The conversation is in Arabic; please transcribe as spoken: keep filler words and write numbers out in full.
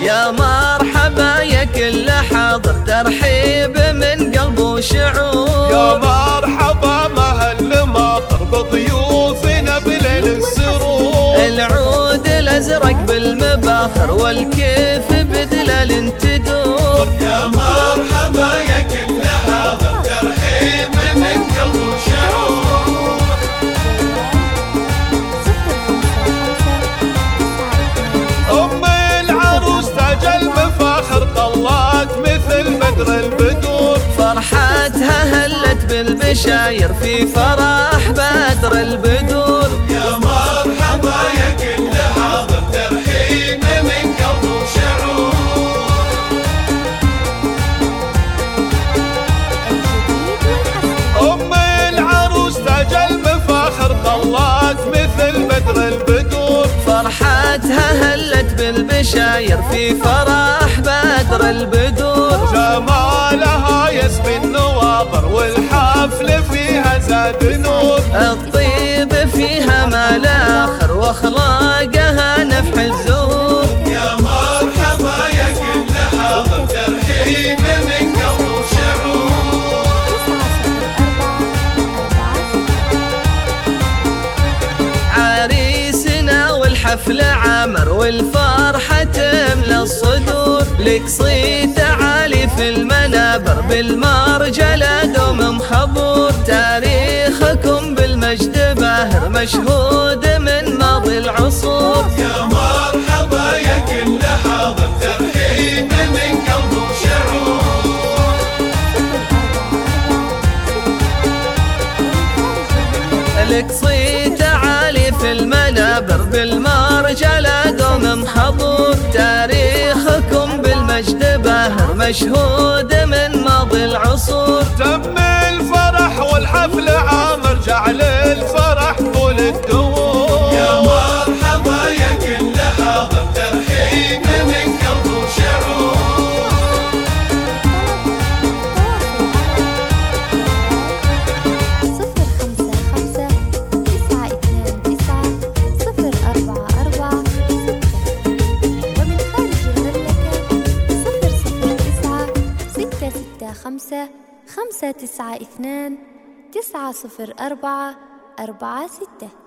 يا مرحبا يا كل حاضر، ترحيب من قلب وشعور. يا مرحبا مهل مطر بضيوفنا بليل السرور. العود الازرق بالمباخر والكيف بدلال تدور. يا مرحبا يا كل حاضر، ترحيب من قلب وشعور. أم العروس تاج المفاخر طلعت مثل بدر البدور. فرحتها هلت بالبشاير في فرح بدر البدور. يا مرحبا يا كل حاضر، ترحيب من قلب وشعور. أم العروس تاج المفاخر طلعت مثل بدر البدور. فرحتها هلت بالبشاير في فرح بدر البدور. جمالها يسبي النواظر والحفل فيها زاد نور. الطيب فيها ما لا آخر واخلاقها نفح الزهور. يا مرحبا يا كل حاضر، ترحيب من قلب وشعور. عريسنا والحفل عامر والفرحة تملى الصدور. لك صيت عالي في المنابر بالمرجلة دوم مخبور. تاريخكم بالمجد باهر مشهود من ماضي العصور. يا مرحبا يا كل حاضر، ترحيب من قلب وشعور. لك صيت عالي في المنابر بالمرجلة دوم مخبور. تاريخكم بالمجد باهر مشهود من ماضي العصور. تم الفرح والحفل عامر جعل الفرح طول الدور. يا مرحبا يا كل حاضر، ترحيب من قلب وشعور. خمسة خمسة تسعة اثنان تسعة صفر أربعة أربعة ستة.